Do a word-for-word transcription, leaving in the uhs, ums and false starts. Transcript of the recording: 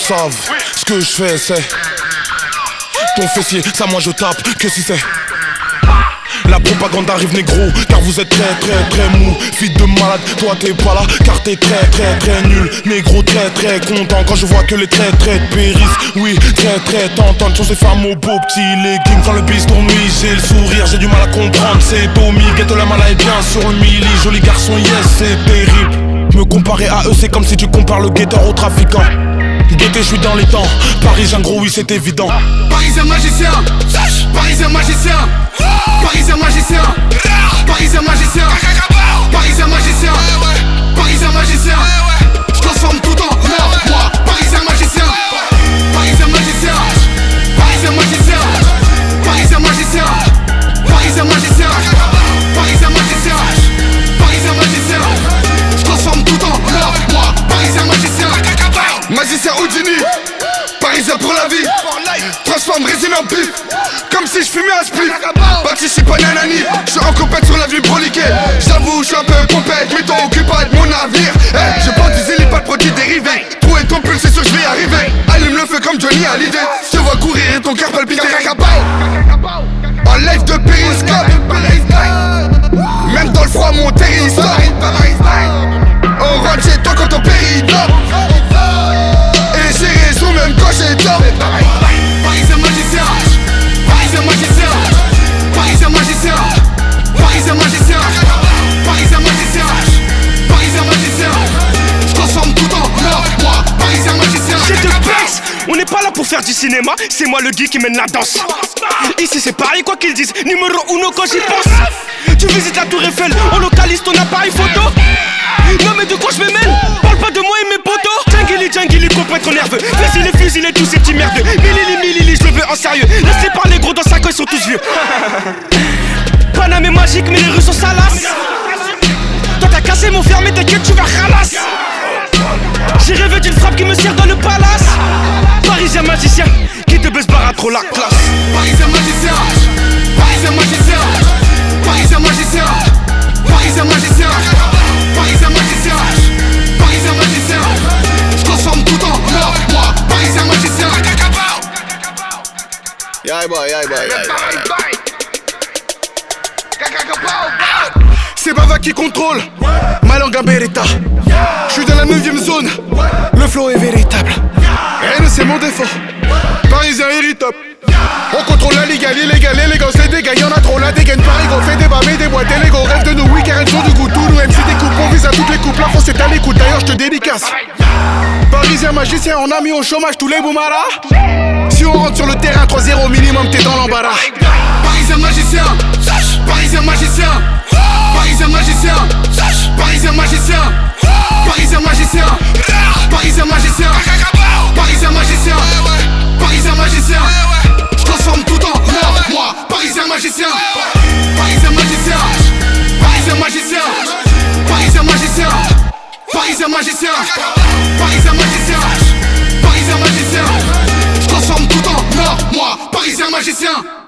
savent ce que je fais, c'est ton fessier, ça moi je tape, que si c'est la propagande arrive négro, car vous êtes très très très mou. Fille de malade, toi t'es pas là, car t'es très très très nul. Négro très très content quand je vois que les traits traits périssent. Oui, très très tentant de ces femmes au beau petit legging. Quand le bis tourne, oui, j'ai le sourire, j'ai du mal à comprendre. C'est Tommy, guette la mala est bien sur le mili. Joli garçon, yes, c'est terrible. Me comparer à eux, c'est comme si tu compares le guetteur au trafiquant. Guetté, je suis dans les temps. Parisien gros, oui, c'est évident. Parisien magicien, Parisien magicien, Parisien magicien, Parisien magicien, Parisien magicien, Parisien magicien. Je transforme tout en moi, moi. Parisien magicien, Parisien magicien, Parisien magicien, Parisien magicien, Parisien magicien, Parisien magicien, Parisien magicien. Je transforme tout en moi, moi. Parisien magicien, magicien Houdini, Parisien pour la vie. Transforme résine en bif, comme si je fumais un spliff. Participe à Nanani, je suis en compète sur l'avenue Broliquet. J'avoue, je suis un peu pompette, mais t'en occupe pas de mon avenir. Hey, je porte du zéli, pas de produits dérivés. Pour être ton pull, c'est sûr que je vais y arriver. Allume le feu comme Johnny Hallyday. Je te vois courir et ton cœur palpiter. En live de périscope, même dans le froid, mon territoire. On rentre chez toi quand on péridore. Et j'ai raison même quand j'ai tort. Parisien magicien, Parisien magicien, Parisien magicien, Parisien magicien, Parisien magicien, Parisien magicien. Je transforme tout en moi, moi, Parisien magicien. J'ai de pex, on n'est pas là pour faire du cinéma, c'est moi le geek qui mène la danse. Ici c'est pareil quoi qu'ils disent, numéro uno quand j'y pense. Tu visites la tour Eiffel, on localise ton appareil photo. Non mais de quoi je me mêle, parle pas de moi et mes potos. Djangili, Djangili, copain trop nerveux. Vas-y les fusils et tous ces petits merdeux. Milili, milili, je le veux en sérieux. Laisse-les parler gros dans sa coin, ils sont tous vieux. Paname est magique mais les rues sont salaces. Toi t'as cassé mon fer mais t'inquiète tu vas ralasse. J'ai rêvé d'une frappe qui me sert dans le palace. Parisien magicien, qui te baisse barre à trop la classe. Parisien magicien, Parisien magicien, Parisien magicien, Parisien magicien, Parisien magicien, Parisien magicien. Je transforme tout en moi, moi, Parisien magicien. Yeah boy, yeah boy, yeah boy. C'est Bava qui contrôle ma langue en Beretta. Je suis dans la neuvième zone, le flow est véritable. Haine c'est mon défaut, Parisien irritable. On contrôle la ligue, l'illégal, l'élégance, les dégâts, y'en a trop, la dégaine, Paris gros, fait débat, mais des boîtes, et les gros rêve de nous, oui, car elles sont du goût, tous nous M C découpe, on vise à toutes les coupes, la France est à l'écoute, d'ailleurs je te dédicace. Parisien magicien, on a mis au chômage tous les boumaras. Si on rentre sur le terrain, trois zéro minimum, t'es dans l'embarras. Parisien magicien, Parisien magicien, Parisien magicien, Parisien magicien, Parisien magicien, Parisien magicien, Parisien magicien, Parisien magicien. Je transforme tout en moi, moi, Parisien magicien, Parisien magicien, Parisien magicien, Parisien magicien, Parisien magicien, Parisien magicien, Parisien magicien. Je transforme tout en moi, moi, Parisien magicien.